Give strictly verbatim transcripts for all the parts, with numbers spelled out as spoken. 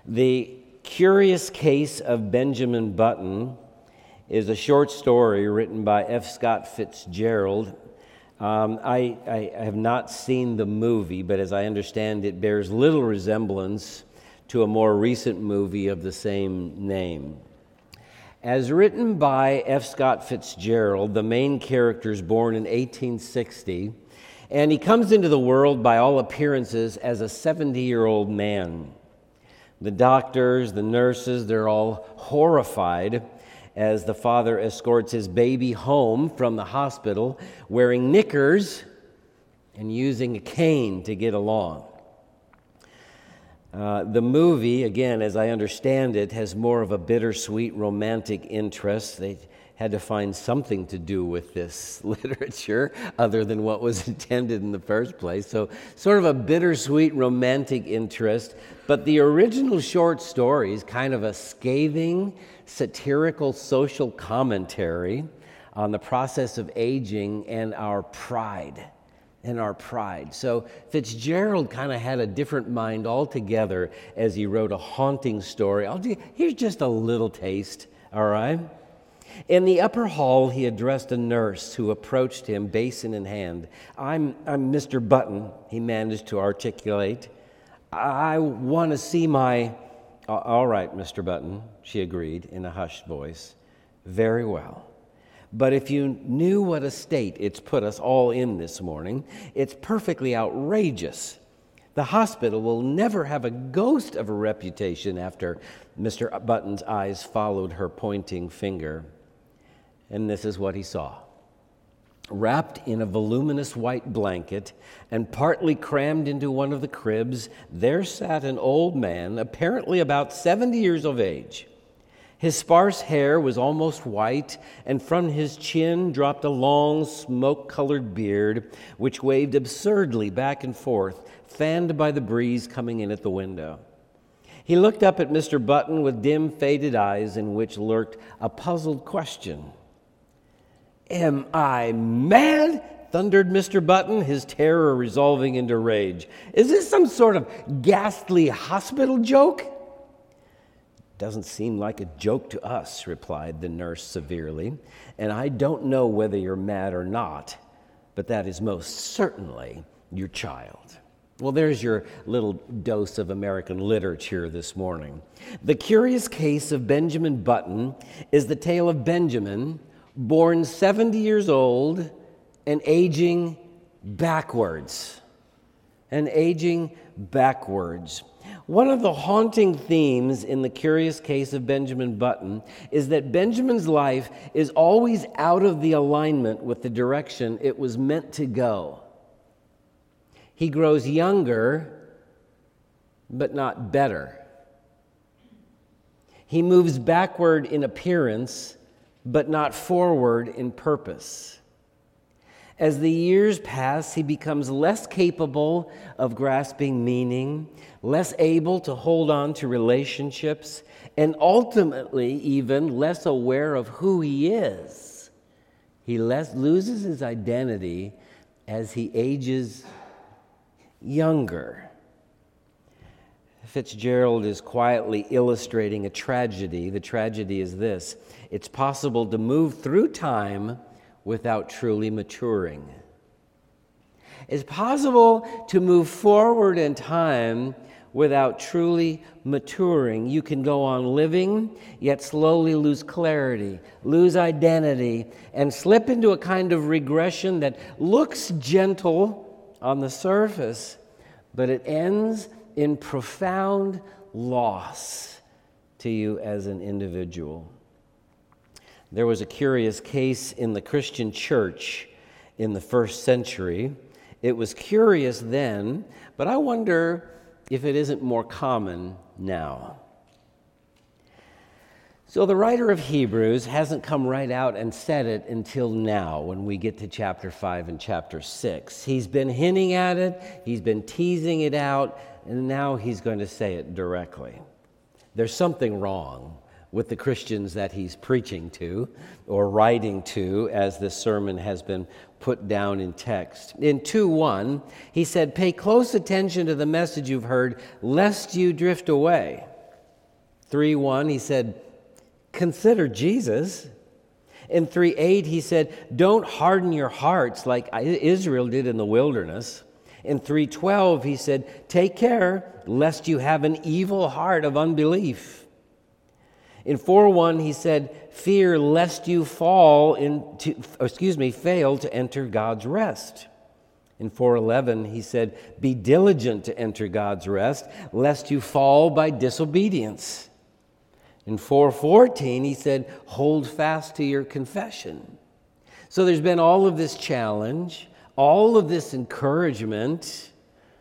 The Curious Case of Benjamin Button is a short story written by F. Scott Fitzgerald. Um, I, I have not seen the movie, but as I understand it bears little resemblance to a more recent movie of the same name. As written by F. Scott Fitzgerald, the main character is born in eighteen sixty, and he comes into the world by all appearances as a seventy-year-old man. The doctors, the nurses, they're all horrified as the father escorts his baby home from the hospital wearing knickers and using a cane to get along. Uh, the movie, again, as I understand it, has more of a bittersweet romantic interest. They had to find something to do with this literature other than what was intended in the first place. So sort of a bittersweet romantic interest. But the original short story is kind of a scathing, satirical social commentary on the process of aging and our pride. And our pride. So Fitzgerald kind of had a different mind altogether as he wrote a haunting story. I'll do, here's just a little taste, all right? In the upper hall, he addressed a nurse who approached him, basin in hand. I'm, I'm Mister Button, he managed to articulate. I want to see my... All right, Mister Button, she agreed in a hushed voice. Very well. But if you knew what a state it's put us all in this morning, it's perfectly outrageous. The hospital will never have a ghost of a reputation after Mister Button's eyes followed her pointing finger. And this is what he saw. Wrapped in a voluminous white blanket and partly crammed into one of the cribs, there sat an old man, apparently about seventy years of age. His sparse hair was almost white, and from his chin dropped a long, smoke-colored beard, which waved absurdly back and forth, fanned by the breeze coming in at the window. He looked up at Mister Button with dim, faded eyes in which lurked a puzzled question. "Am I mad?" thundered Mister Button, his terror resolving into rage. "Is this some sort of ghastly hospital joke?" "Doesn't seem like a joke to us," replied the nurse severely, "and I don't know whether you're mad or not, but that is most certainly your child." Well, there's your little dose of American literature this morning. The Curious Case of Benjamin Button is the tale of Benjamin, born seventy years old and aging backwards. And aging backwards. One of the haunting themes in The Curious Case of Benjamin Button is that Benjamin's life is always out of the alignment with the direction it was meant to go. He grows younger, but not better. He moves backward in appearance, but not forward in purpose. As the years pass, he becomes less capable of grasping meaning, less able to hold on to relationships, and ultimately even less aware of who he is. He less loses his identity as he ages younger. Fitzgerald is quietly illustrating a tragedy. The tragedy is this: it's possible to move through time without truly maturing. It's possible to move forward in time without truly maturing. You can go on living, yet slowly lose clarity, lose identity, and slip into a kind of regression that looks gentle on the surface, but it ends in profound loss to you as an individual. There was a curious case in the Christian church in the first century. It was curious then, but I wonder if it isn't more common now. So the writer of Hebrews hasn't come right out and said it until now when we get to chapter five and chapter six. He's been hinting at it, he's been teasing it out, and now he's going to say it directly. There's something wrong with the Christians that he's preaching to or writing to, as this sermon has been put down in text. In two one, he said, "Pay close attention to the message you've heard, lest you drift away." three one, he said, consider Jesus. In three eight, he said, don't harden your hearts like Israel did in the wilderness. In three twelve, he said, take care lest you have an evil heart of unbelief. In four one, he said, fear lest you fall into, excuse me, fail to enter God's rest. In four eleven, he said, be diligent to enter God's rest, lest you fall by disobedience. In four fourteen, he said, hold fast to your confession. So there's been all of this challenge, all of this encouragement,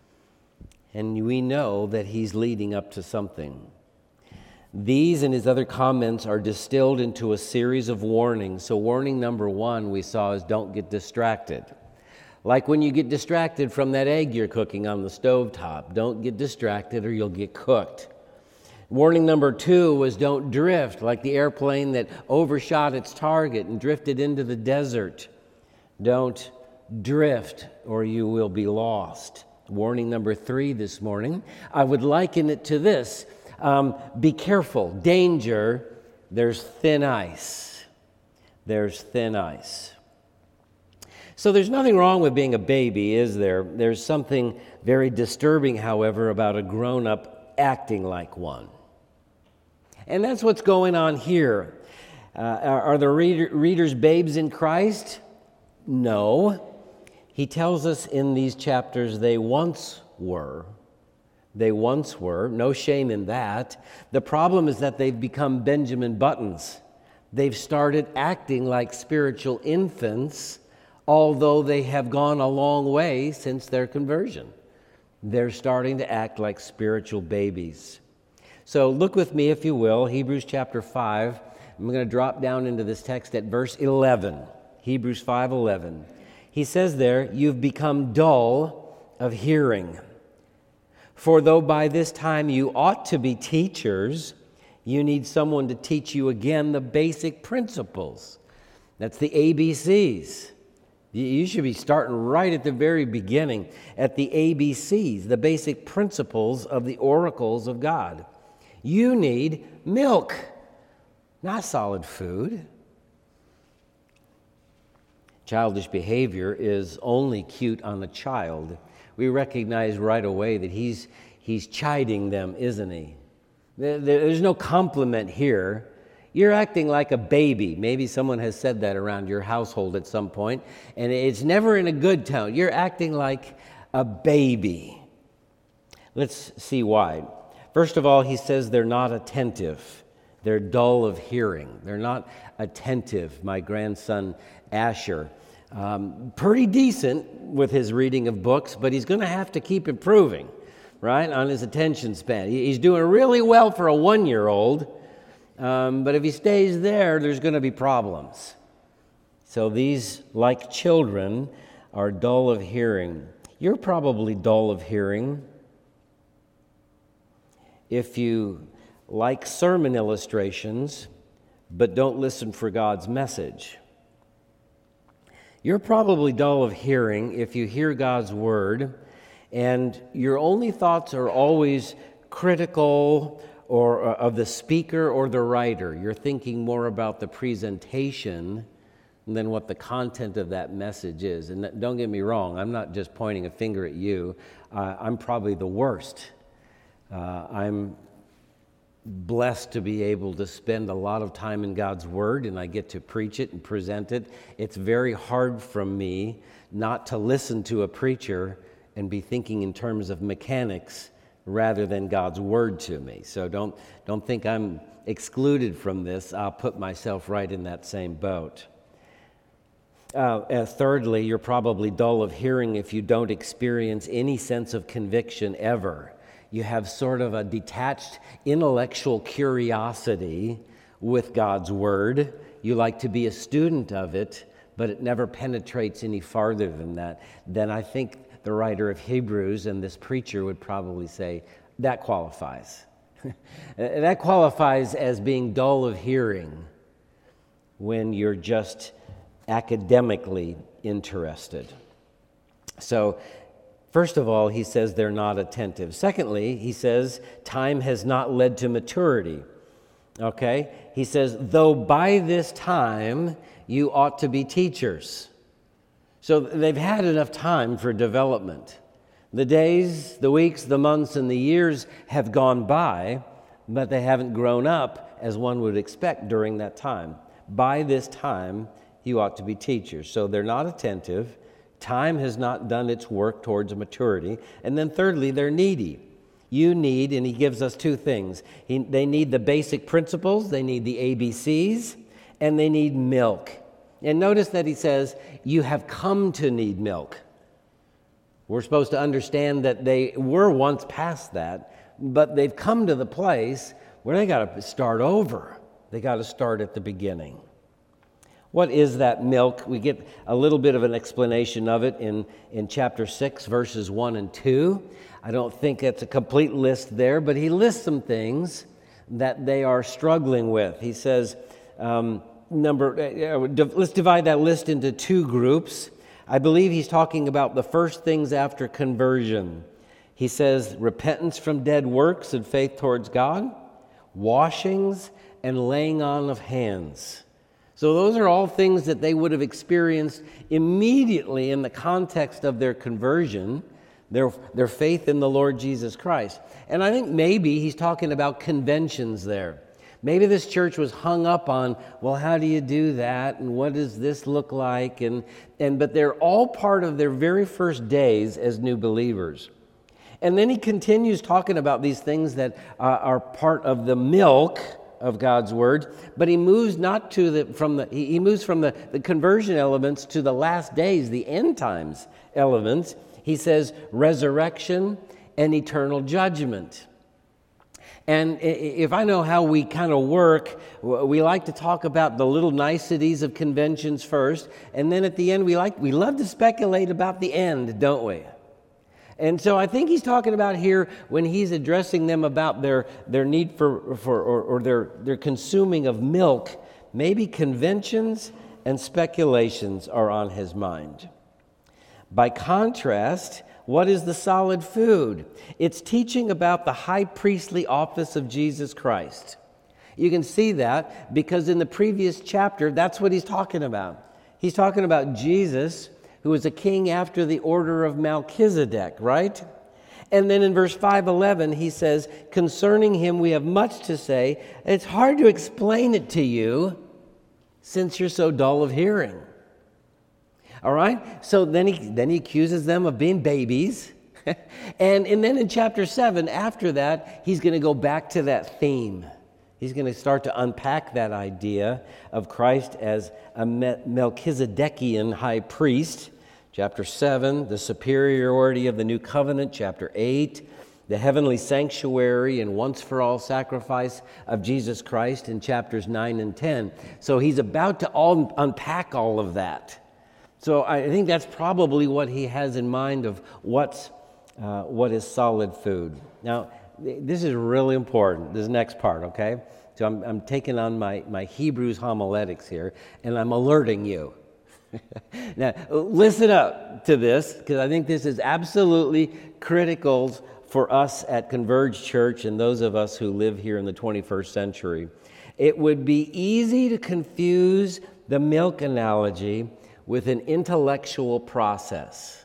and we know that he's leading up to something. These and his other comments are distilled into a series of warnings. So warning number one we saw is don't get distracted. Like when you get distracted from that egg you're cooking on the stovetop. Don't get distracted or you'll get cooked. Warning number two was don't drift, like the airplane that overshot its target and drifted into the desert. Don't drift or you will be lost. Warning number three this morning, I would liken it to this. Um, be careful, danger, there's thin ice. There's thin ice. So there's nothing wrong with being a baby, is there? There's something very disturbing, however, about a grown-up acting like one. And that's what's going on here. Uh, are, are the reader, readers babes in Christ? No. He tells us in these chapters they once were. They once were. No shame in that. The problem is that they've become Benjamin Buttons. They've started acting like spiritual infants, although they have gone a long way since their conversion. They're starting to act like spiritual babies. So look with me, if you will, Hebrews chapter five. I'm going to drop down into this text at verse eleven. Hebrews five eleven. He says there, you've become dull of hearing. For though by this time you ought to be teachers, you need someone to teach you again the basic principles. That's the A B Cs. You should be starting right at the very beginning at the A B Cs, the basic principles of the oracles of God. You need milk, not solid food. Childish behavior is only cute on a child. We recognize right away that he's he's chiding them, isn't he? There, there's no compliment here. You're acting like a baby. Maybe someone has said that around your household at some point, and it's never in a good tone. You're acting like a baby. Let's see why. First of all, he says they're not attentive. They're dull of hearing. They're not attentive. My grandson Asher, um, pretty decent with his reading of books, but he's going to have to keep improving, right, on his attention span. He's doing really well for a one-year-old, um, but if he stays there, there's going to be problems. So these, like children, are dull of hearing. You're probably dull of hearing if you like sermon illustrations, but don't listen for God's message. You're probably dull of hearing if you hear God's word, and your only thoughts are always critical or uh, of the speaker or the writer. You're thinking more about the presentation than what the content of that message is. And don't get me wrong, I'm not just pointing a finger at you. Uh, I'm probably the worst. Uh, I'm blessed to be able to spend a lot of time in God's Word, and I get to preach it and present it. It's very hard for me not to listen to a preacher and be thinking in terms of mechanics rather than God's Word to me. So don't, don't think I'm excluded from this. I'll put myself right in that same boat. Uh, uh, thirdly, you're probably dull of hearing if you don't experience any sense of conviction ever. You have sort of a detached intellectual curiosity with God's Word. You like to be a student of it, but it never penetrates any farther than that. Then I think the writer of Hebrews and this preacher would probably say, that qualifies. That qualifies as being dull of hearing when you're just academically interested. So, first of all, he says they're not attentive. Secondly, he says time has not led to maturity. Okay? He says, though by this time you ought to be teachers. So they've had enough time for development. The days, the weeks, the months, and the years have gone by, but they haven't grown up as one would expect during that time. By this time, you ought to be teachers. So they're not attentive. Time has not done its work towards maturity. And then thirdly, they're needy. You need, and he gives us two things. He, they need the basic principles, they need the A B Cs, and they need milk. And notice that he says, you have come to need milk. We're supposed to understand that they were once past that, but they've come to the place where they got to start over. They got to start at the beginning. What is that milk? We get a little bit of an explanation of it in, in chapter six, verses one and two. I don't think that's a complete list there, but he lists some things that they are struggling with. He says, um, number, uh, let's divide that list into two groups. I believe he's talking about the first things after conversion. He says repentance from dead works and faith towards God, washings, and laying on of hands. So those are all things that they would have experienced immediately in the context of their conversion, their, their faith in the Lord Jesus Christ. And I think maybe he's talking about conventions there. Maybe this church was hung up on, well, how do you do that? And what does this look like? And, and but they're all part of their very first days as new believers. And then he continues talking about these things that uh, are part of the milk of God's word, but he moves not to the from the he, he moves from the, the conversion elements to the last days, the end times elements. He says resurrection and eternal judgment. And if I know how we kind of work, we like to talk about the little niceties of conventions first, and then at the end we like we love to speculate about the end, don't we? And so I think he's talking about here when he's addressing them about their, their need for, for or, or their, their consuming of milk, maybe conventions and speculations are on his mind. By contrast, what is the solid food? It's teaching about the high priestly office of Jesus Christ. You can see that because in the previous chapter, that's what he's talking about. He's talking about Jesus, who was a king after the order of Melchizedek, right? And then in verse five eleven, he says, concerning him we have much to say. It's hard to explain it to you since you're so dull of hearing. All right? So then he, then he accuses them of being babies. and, and then in chapter seven, after that, he's going to go back to that theme. He's going to start to unpack that idea of Christ as a Melchizedekian high priest. Chapter seven, the superiority of the new covenant. Chapter eight, the heavenly sanctuary and once-for-all sacrifice of Jesus Christ in chapters nine and ten. So he's about to all unpack all of that. So I think that's probably what he has in mind of what's, uh, what is solid food. Now, this is really important, this next part, okay? So I'm, I'm taking on my, my Hebrews homiletics here, and I'm alerting you. Now, listen up to this, because I think this is absolutely critical for us at Converge Church and those of us who live here in the twenty-first century. It would be easy to confuse the milk analogy with an intellectual process.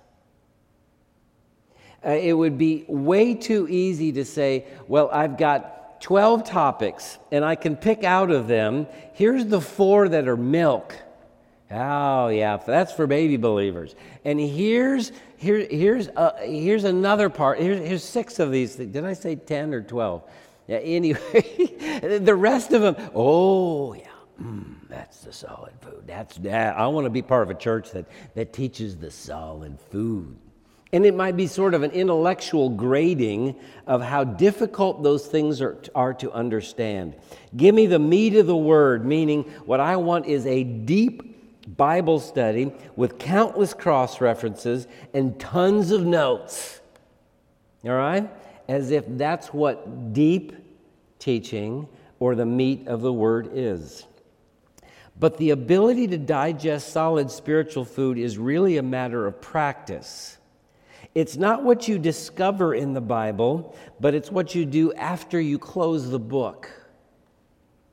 Uh, it would be way too easy to say, well, I've got twelve topics, and I can pick out of them, here's the four that are milk. Oh, yeah, that's for baby believers. And here's here, here's uh, here's another part. Here's, here's six of these things. Did I say ten or twelve? Yeah, anyway, the rest of them, oh, yeah, mm, that's the solid food. That's that. I want to be part of a church that, that teaches the solid food. And it might be sort of an intellectual grading of how difficult those things are, are to understand. Give me the meat of the word, meaning what I want is a deep Bible study with countless cross-references and tons of notes. All right? As if that's what deep teaching or the meat of the word is. But the ability to digest solid spiritual food is really a matter of practice. It's not what you discover in the Bible, but it's what you do after you close the book.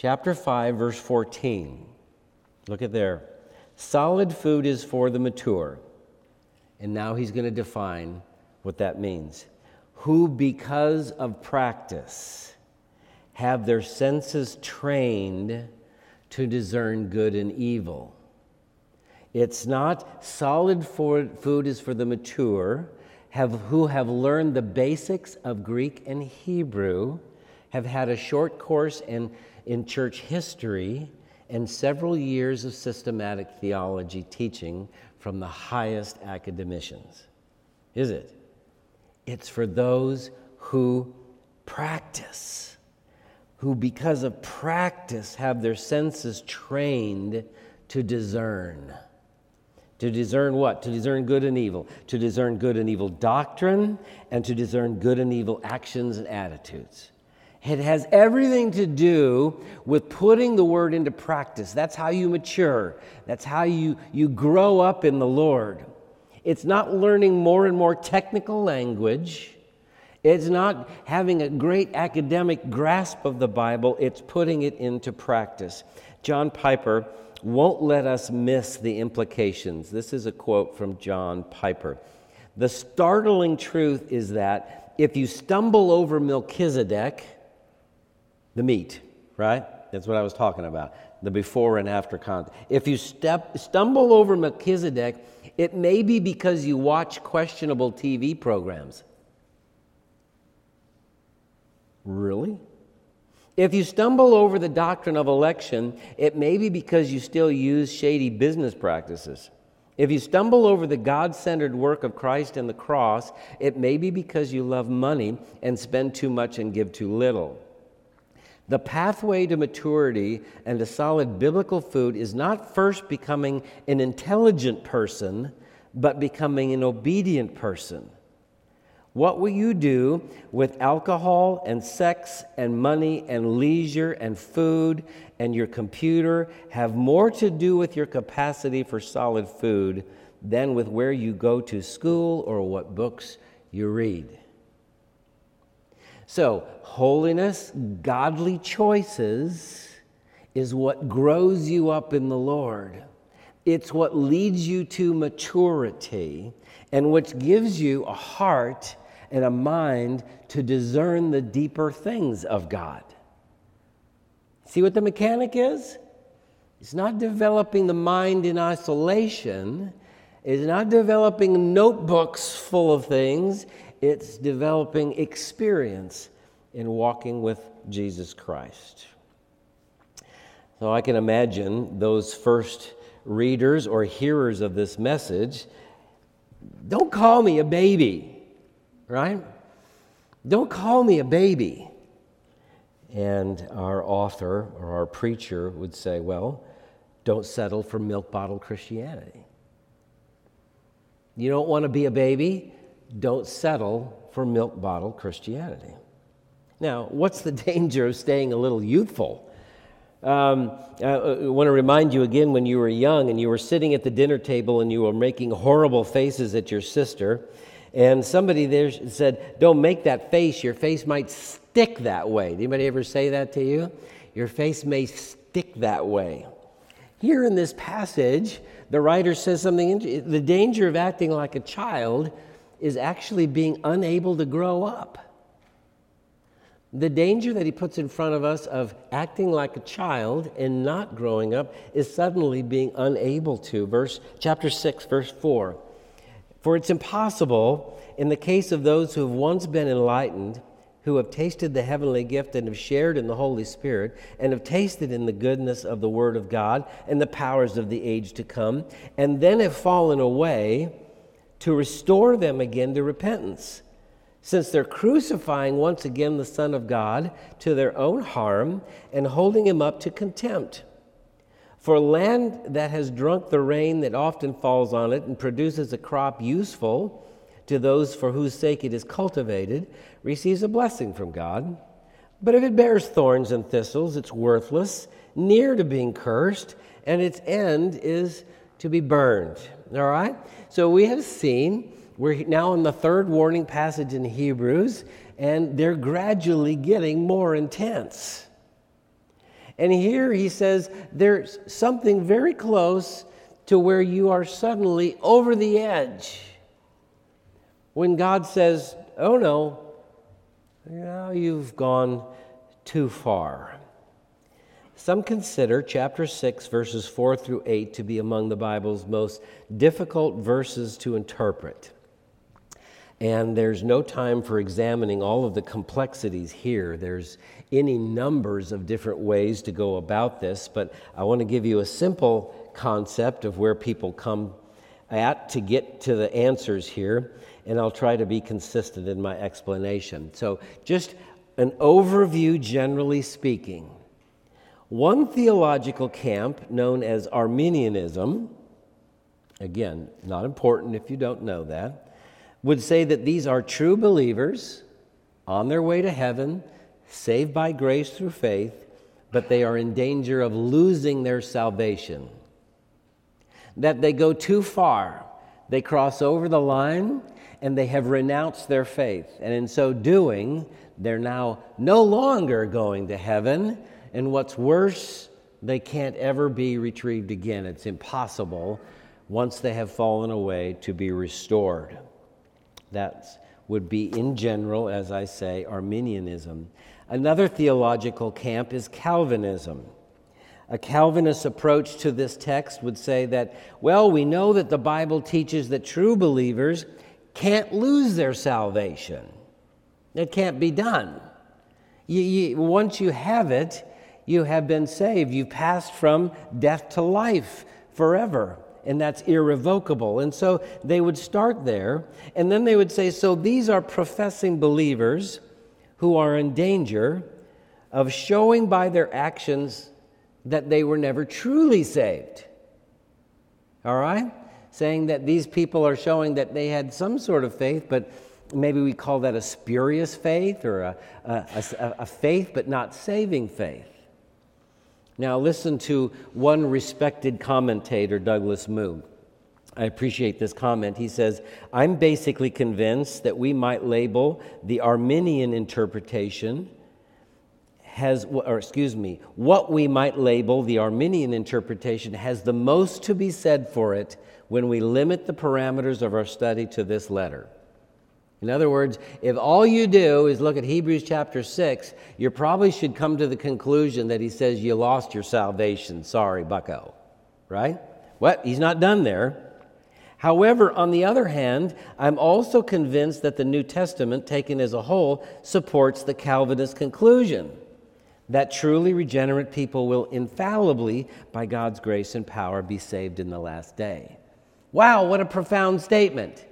chapter five, verse fourteen. Look at there. Solid food is for the mature. And now he's going to define what that means. Who, because of practice, have their senses trained to discern good and evil. It's not solid for, food is for the mature, have, who have learned the basics of Greek and Hebrew, have had a short course in, in church history, and several years of systematic theology teaching from the highest academicians. Is it? It's for those who practice, who because of practice have their senses trained to discern. To discern what? To discern good and evil. To discern good and evil doctrine, and to discern good and evil actions and attitudes. It has everything to do with putting the word into practice. That's how you mature. That's how you, you grow up in the Lord. It's not learning more and more technical language. It's not having a great academic grasp of the Bible. It's putting it into practice. John Piper won't let us miss the implications. This is a quote from John Piper. The startling truth is that if you stumble over Melchizedek, the meat, right? That's what I was talking about, the before and after context. If you step, stumble over Melchizedek, it may be because you watch questionable T V programs. Really? If you stumble over the doctrine of election, it may be because you still use shady business practices. If you stumble over the God-centered work of Christ and the cross, it may be because you love money and spend too much and give too little. The pathway to maturity and to solid biblical food is not first becoming an intelligent person, but becoming an obedient person. What will you do with alcohol and sex and money and leisure and food and your computer have more to do with your capacity for solid food than with where you go to school or what books you read. So, holiness, godly choices, is what grows you up in the Lord. It's what leads you to maturity and which gives you a heart and a mind to discern the deeper things of God. See what the mechanic is? It's not developing the mind in isolation. It's not developing notebooks full of things. It's developing experience in walking with Jesus Christ. So I can imagine those first readers or hearers of this message, don't call me a baby, right? Don't call me a baby. And our author or our preacher would say, well, don't settle for milk bottle Christianity. You don't want to be a baby? Don't settle for milk bottle Christianity. Now, what's the danger of staying a little youthful? Um, I want to remind you again when you were young and you were sitting at the dinner table and you were making horrible faces at your sister, and somebody there said, don't make that face, your face might stick that way. Did anybody ever say that to you? Your face may stick that way. Here in this passage, the writer says something interesting. The danger of acting like a child is actually being unable to grow up. The danger that he puts in front of us of acting like a child and not growing up is suddenly being unable to. Verse chapter six, verse four. For it's impossible in the case of those who have once been enlightened, who have tasted the heavenly gift and have shared in the Holy Spirit, and have tasted in the goodness of the Word of God and the powers of the age to come, and then have fallen away, to restore them again to repentance, since they're crucifying once again the Son of God to their own harm and holding him up to contempt. For land that has drunk the rain that often falls on it and produces a crop useful to those for whose sake it is cultivated, receives a blessing from God. But if it bears thorns and thistles, it's worthless, near to being cursed, and its end is to be burned. All right? So we have seen, we're now in the third warning passage in Hebrews, and they're gradually getting more intense. And here he says there's something very close to where you are suddenly over the edge. When God says, oh no, now you've gone too far. Some consider chapter six, verses four through eight to be among the Bible's most difficult verses to interpret. And there's no time for examining all of the complexities here. There's any numbers of different ways to go about this, but I want to give you a simple concept of where people come at to get to the answers here, and I'll try to be consistent in my explanation. So just an overview, generally speaking. One theological camp known as Arminianism, again, not important if you don't know that, would say that these are true believers on their way to heaven, saved by grace through faith, but they are in danger of losing their salvation. That they go too far. They cross over the line and they have renounced their faith. And in so doing, they're now no longer going to heaven. And what's worse, they can't ever be retrieved again. It's impossible once they have fallen away to be restored. That would be, in general, as I say, Arminianism. Another theological camp is Calvinism. A Calvinist approach to this text would say that, well, we know that the Bible teaches that true believers can't lose their salvation. It can't be done. You, you, once you have it, you have been saved. You've passed from death to life forever. And that's irrevocable. And so they would start there, and then they would say, so these are professing believers who are in danger of showing by their actions that they were never truly saved. All right? Saying that these people are showing that they had some sort of faith, but maybe we call that a spurious faith or a, a, a, a faith but not saving faith. Now listen to one respected commentator, Douglas Moo. I appreciate this comment. He says, I'm basically convinced that we might label the Arminian interpretation has, or excuse me, what we might label the Arminian interpretation has the most to be said for it when we limit the parameters of our study to this letter. In other words, if all you do is look at Hebrews chapter six, you probably should come to the conclusion that he says you lost your salvation. Sorry, bucko. Right? What? He's not done there. However, on the other hand, I'm also convinced that the New Testament, taken as a whole, supports the Calvinist conclusion that truly regenerate people will infallibly, by God's grace and power, be saved in the last day. Wow, what a profound statement.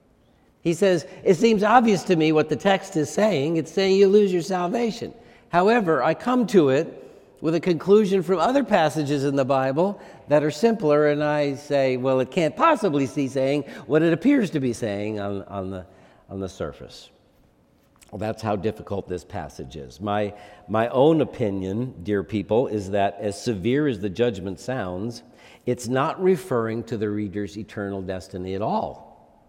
He says, it seems obvious to me what the text is saying. It's saying you lose your salvation. However, I come to it with a conclusion from other passages in the Bible that are simpler, and I say, well, it can't possibly be saying what it appears to be saying on, on, the, on the surface. Well, that's how difficult this passage is. My, my own opinion, dear people, is that as severe as the judgment sounds, it's not referring to the reader's eternal destiny at all.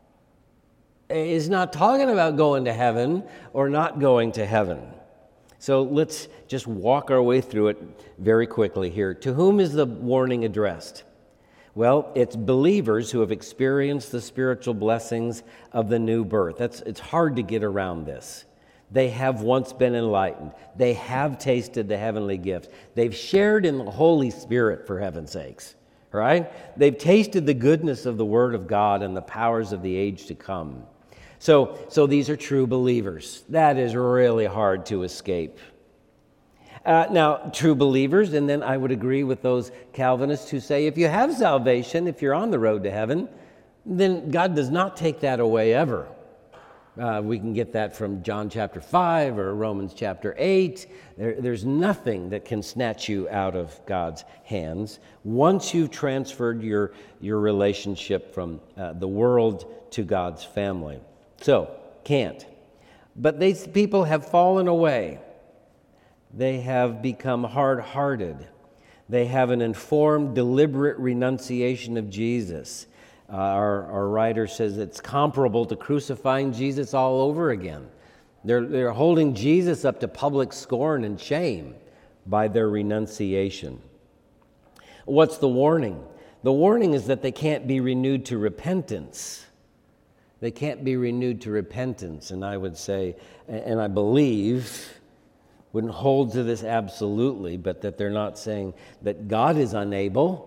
Is not talking about going to heaven or not going to heaven. So let's just walk our way through it very quickly here. To whom is the warning addressed? Well, it's believers who have experienced the spiritual blessings of the new birth. That's, it's hard to get around this. They have once been enlightened. They have tasted the heavenly gift. They've shared in the Holy Spirit, for heaven's sakes. Right? They've tasted the goodness of the Word of God and the powers of the age to come. So, so these are true believers. That is really hard to escape. Uh, now, true believers, and then I would agree with those Calvinists who say if you have salvation, if you're on the road to heaven, then God does not take that away ever. Uh, we can get that from John chapter five or Romans chapter eight. There, there's nothing that can snatch you out of God's hands once you've transferred your, your relationship from uh, the world to God's family. So, can't. But these people have fallen away. They have become hard-hearted. They have an informed, deliberate renunciation of Jesus. Uh, our, our writer says it's comparable to crucifying Jesus all over again. They're, they're holding Jesus up to public scorn and shame. by their renunciation. What's the warning? The warning is that they can't be renewed to repentance. They can't be renewed to repentance. And I would say, and I believe, wouldn't hold to this absolutely, but that they're not saying that God is unable.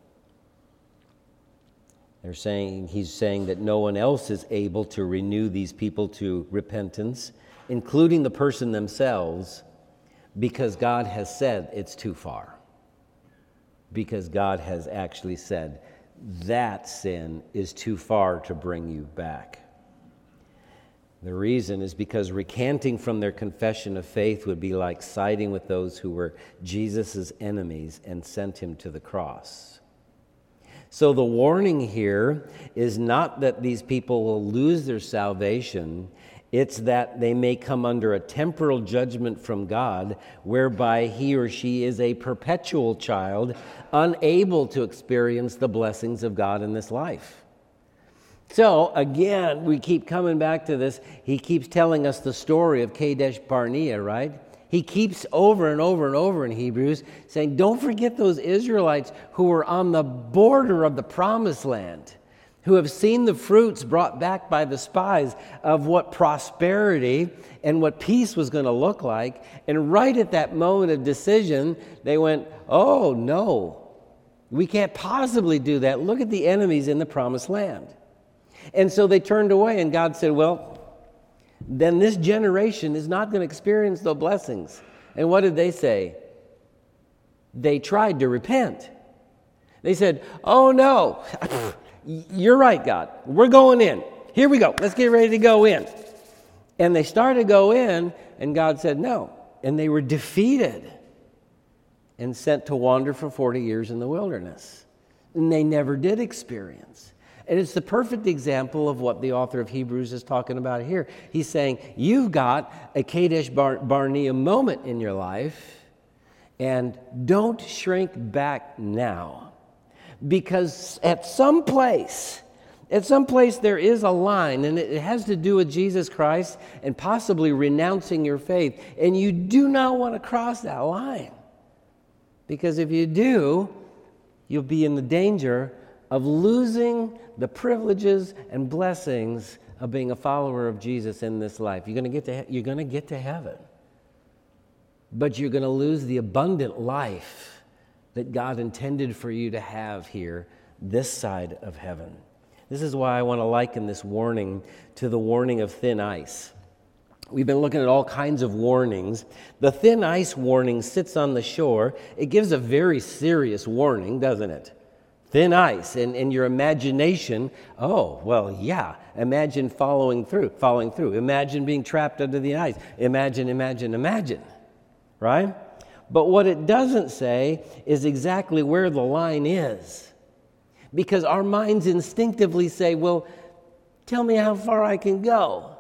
They're saying, he's saying that no one else is able to renew these people to repentance, including the person themselves, because God has said it's too far. Because God has actually said that sin is too far to bring you back. The reason is because recanting from their confession of faith would be like siding with those who were Jesus' enemies and sent him to the cross. So the warning here is not that these people will lose their salvation, it's that they may come under a temporal judgment from God, whereby he or she is a perpetual child, unable to experience the blessings of God in this life. So, again, we keep coming back to this. He keeps telling us the story of Kadesh Barnea, right? He keeps over and over and over in Hebrews saying, don't forget those Israelites who were on the border of the promised land, who have seen the fruits brought back by the spies of what prosperity and what peace was going to look like. And right at that moment of decision, they went, oh, no, we can't possibly do that. Look at the enemies in the promised land. And so they turned away, and God said, well, then this generation is not going to experience the blessings. And what did they say? They tried to repent. They said, oh, no. You're right, God. We're going in. Here we go. Let's get ready to go in. And they started to go in, and God said no. And they were defeated and sent to wander for forty years in the wilderness. And they never did experience. And it's the perfect example of what the author of Hebrews is talking about here. He's saying, you've got a Kadesh Barnea moment in your life, and don't shrink back now. Because at some place, at some place there is a line, and it has to do with Jesus Christ and possibly renouncing your faith. And you do not want to cross that line. Because if you do, you'll be in the danger of losing the privileges and blessings of being a follower of Jesus in this life. You're going to get to, you're going to get to heaven. But you're going to lose the abundant life that God intended for you to have here, this side of heaven. This is why I want to liken this warning to the warning of thin ice. We've been looking at all kinds of warnings. The thin ice warning sits on the shore. It gives a very serious warning, doesn't it? Thin ice, and in your imagination, oh, well, yeah, imagine following through, following through. Imagine being trapped under the ice. Imagine, imagine, imagine, right? But what it doesn't say is exactly where the line is. Because our minds instinctively say, well, tell me how far I can go.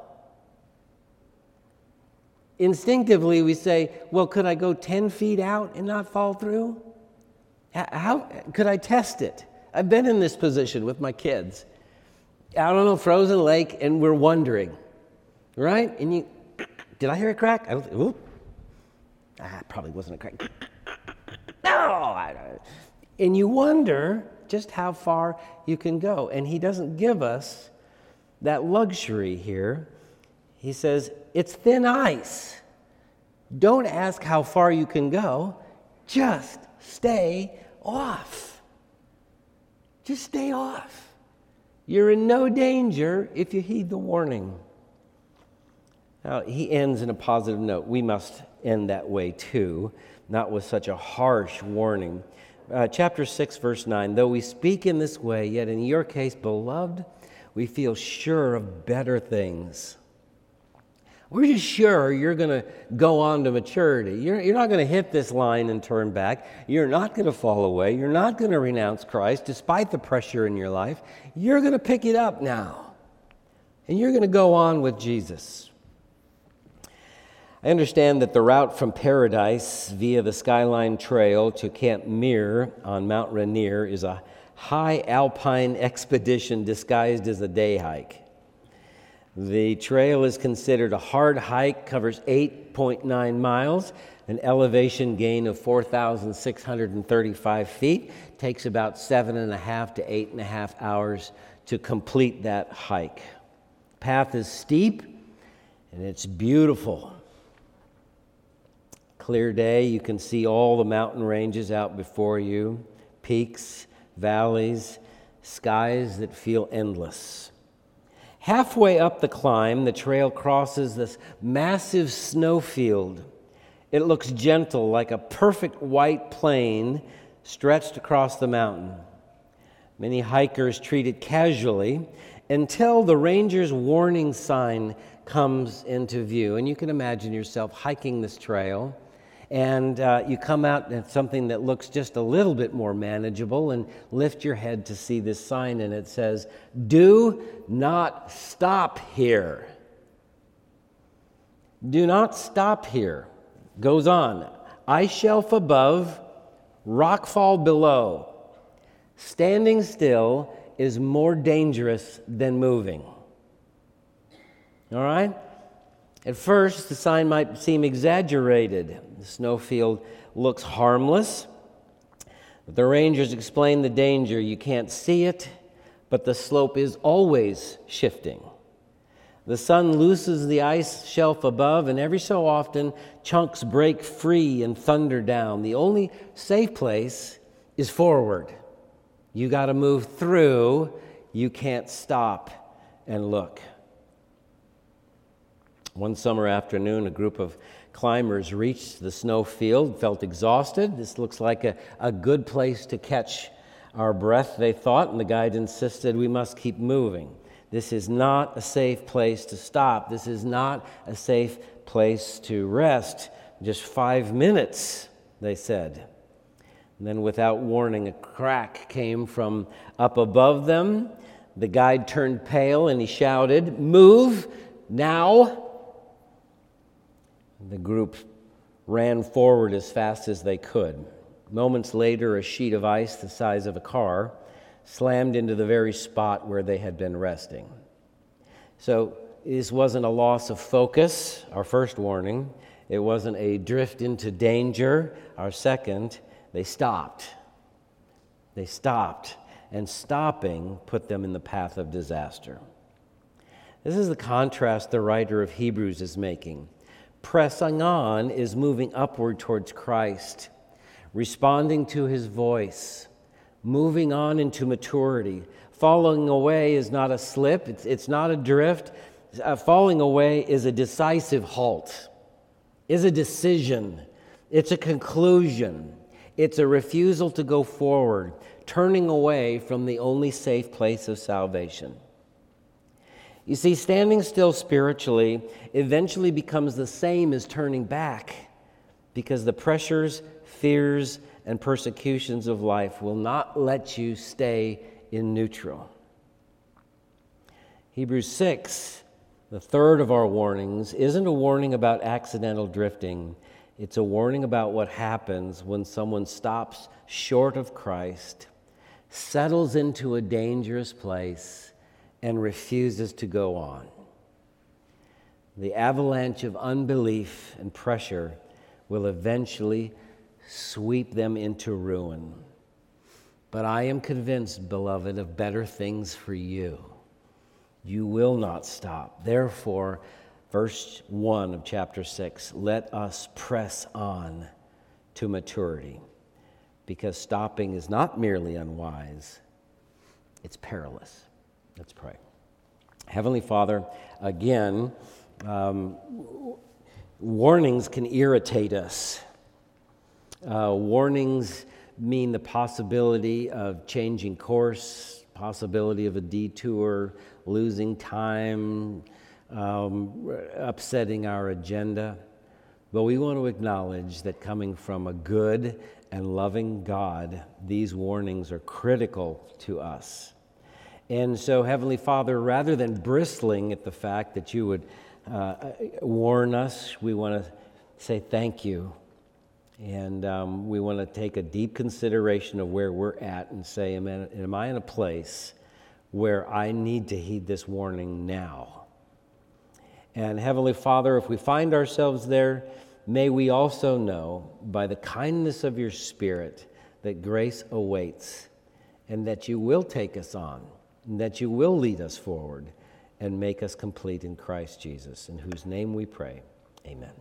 Instinctively we say, well, could I go ten feet out and not fall through? How could I test it? I've been in this position with my kids. Out on a frozen lake, and we're wondering, right? And you, did I hear a crack? I don't think, oop. Ah, probably wasn't a crack. No! I, and you wonder just how far you can go. And he doesn't give us that luxury here. He says, it's thin ice. Don't ask how far you can go. Just stay off. Just stay off. You're in no danger if you heed the warning. Now, he ends in a positive note. We must end that way too, not with such a harsh warning. Uh, chapter six, verse nine, though we speak in this way, yet in your case, beloved, we feel sure of better things. We're just sure you're going to go on to maturity. You're, you're not going to hit this line and turn back. You're not going to fall away. You're not going to renounce Christ despite the pressure in your life. You're going to pick it up now. And you're going to go on with Jesus. I understand that the route from Paradise via the Skyline Trail to Camp Muir on Mount Rainier is a high alpine expedition disguised as a day hike. The trail is considered a hard hike, covers eight point nine miles, an elevation gain of four thousand six hundred thirty-five feet. Takes about seven and a half to eight and a half hours to complete that hike. Path is steep and it's beautiful. Clear day, you can see all the mountain ranges out before you, peaks, valleys, skies that feel endless. Halfway up the climb, the trail crosses this massive snowfield. It looks gentle, like a perfect white plain stretched across the mountain. Many hikers treat it casually until the ranger's warning sign comes into view. And you can imagine yourself hiking this trail, and uh, you come out at something that looks just a little bit more manageable and lift your head to see this sign, and it says, "Do not stop here." Do not stop here. Goes on, ice shelf above, rockfall below. Standing still is more dangerous than moving. All right? At first, the sign might seem exaggerated. The snowfield looks harmless. But the rangers explain the danger. You can't see it, but the slope is always shifting. The sun loosens the ice shelf above, and every so often, chunks break free and thunder down. The only safe place is forward. You got to move through. You can't stop and look. One summer afternoon, a group of climbers reached the snow field, felt exhausted. This looks like a, a good place to catch our breath, they thought, and the guide insisted we must keep moving. This is not a safe place to stop. This is not a safe place to rest. Just five minutes, they said. And then without warning, a crack came from up above them. The guide turned pale and he shouted, "Move now!" The group ran forward as fast as they could. Moments later, a sheet of ice the size of a car slammed into the very spot where they had been resting. So this wasn't a loss of focus, our first warning. It wasn't a drift into danger, our second. They stopped. They stopped, and stopping put them in the path of disaster. This is the contrast the writer of Hebrews is making. Pressing on is moving upward towards Christ, responding to his voice, moving on into maturity. Falling away is not a slip, it's, it's not a drift. Uh, falling away is a decisive halt, is a decision, it's a conclusion, it's a refusal to go forward, turning away from the only safe place of salvation. You see, standing still spiritually eventually becomes the same as turning back, because the pressures, fears, and persecutions of life will not let you stay in neutral. Hebrews six, the third of our warnings, isn't a warning about accidental drifting. It's a warning about what happens when someone stops short of Christ, settles into a dangerous place, and refuses to go on. The avalanche of unbelief and pressure will eventually sweep them into ruin. But I am convinced, beloved, of better things for you. You will not stop. Therefore, verse one of chapter six, let us press on to maturity, because stopping is not merely unwise, it's perilous. Let's pray. Heavenly Father, again, um, warnings can irritate us. Uh, warnings mean the possibility of changing course, possibility of a detour, losing time, um, upsetting our agenda. But we want to acknowledge that coming from a good and loving God, these warnings are critical to us. And so, Heavenly Father, rather than bristling at the fact that you would uh, warn us, we want to say thank you. And um, we want to take a deep consideration of where we're at and say, am I, am I in a place where I need to heed this warning now? And Heavenly Father, if we find ourselves there, may we also know by the kindness of your Spirit that grace awaits and that you will take us on, and that you will lead us forward and make us complete in Christ Jesus, in whose name we pray. Amen.